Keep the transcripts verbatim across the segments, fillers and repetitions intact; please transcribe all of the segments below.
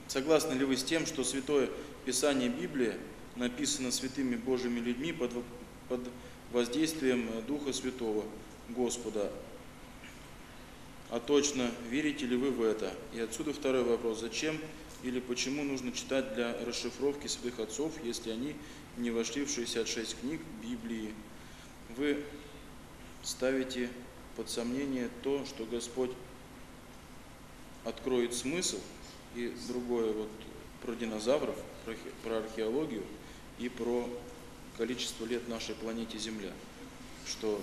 Согласны ли вы с тем, что Святое Писание Библия написано святыми Божьими людьми под, под воздействием Духа Святого Господа? А точно верите ли вы в это? И отсюда второй вопрос. Зачем или почему нужно читать для расшифровки святых отцов, если они не вошли в шестьдесят шесть книг Библии? Вы ставите под сомнение то, что Господь откроет смысл, и другое вот про динозавров, про, про археологию и про количество лет нашей планете Земля. Что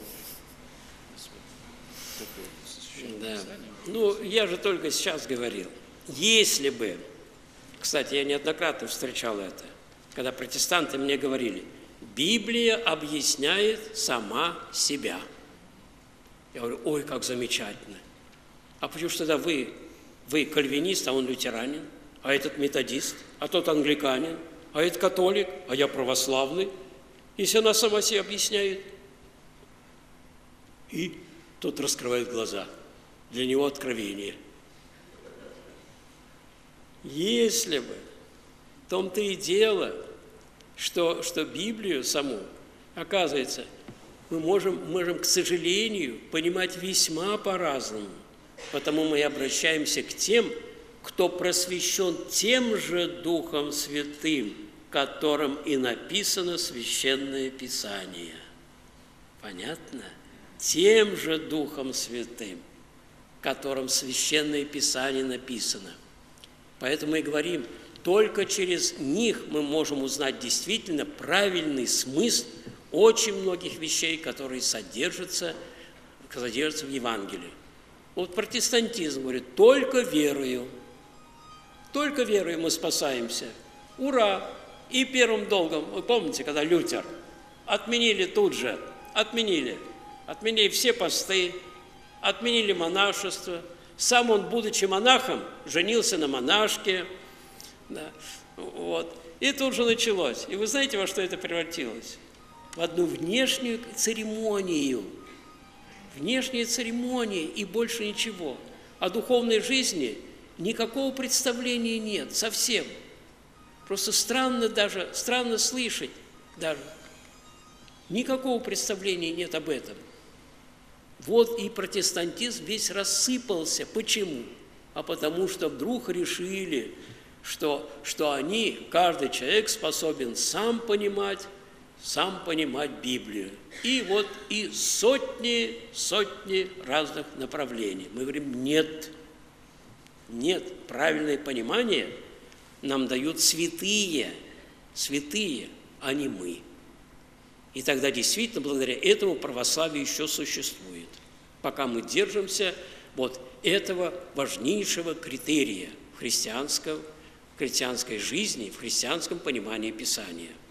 такое? Да. Ну, я же только сейчас говорил. Если бы, кстати, я неоднократно встречал это, когда протестанты мне говорили, Библия объясняет сама себя. Я говорю, ой, как замечательно. А почему же тогда вы, вы кальвинист, а он лютеранин, а этот методист, а тот англиканин, а этот католик, а я православный, если она сама себе объясняет? И тот раскрывает глаза. Для него откровение. Если бы, в том-то и дело, что, что Библию саму, оказывается, мы можем, можем, к сожалению, понимать весьма по-разному. Потому мы и обращаемся к тем, кто просвещен тем же Духом Святым, которым и написано Священное Писание. Понятно? Тем же Духом Святым, которым Священное Писание написано. Поэтому мы говорим, только через них мы можем узнать действительно правильный смысл очень многих вещей, которые содержатся, содержатся в Евангелии. Вот протестантизм говорит, только верою, только верою мы спасаемся. Ура! И первым долгом, вы помните, когда Лютер, отменили тут же, отменили, отменили все посты, отменили монашество. Сам он, будучи монахом, женился на монашке. Да, вот. И тут же началось. И вы знаете, во что это превратилось? В одну внешнюю церемонию. Внешние церемонии и больше ничего. О духовной жизни никакого представления нет, совсем. Просто странно даже, странно слышать даже. Никакого представления нет об этом. Вот и протестантизм весь рассыпался. Почему? А потому что вдруг решили, что, что они, каждый человек способен сам понимать, сам понимать Библию. И вот и сотни, сотни разных направлений. Мы говорим, нет, нет, правильное понимание нам дают святые, святые, а не мы. И тогда действительно благодаря этому православие еще существует, пока мы держимся вот этого важнейшего критерия в христианской, в христианской жизни, в христианском понимании Писания.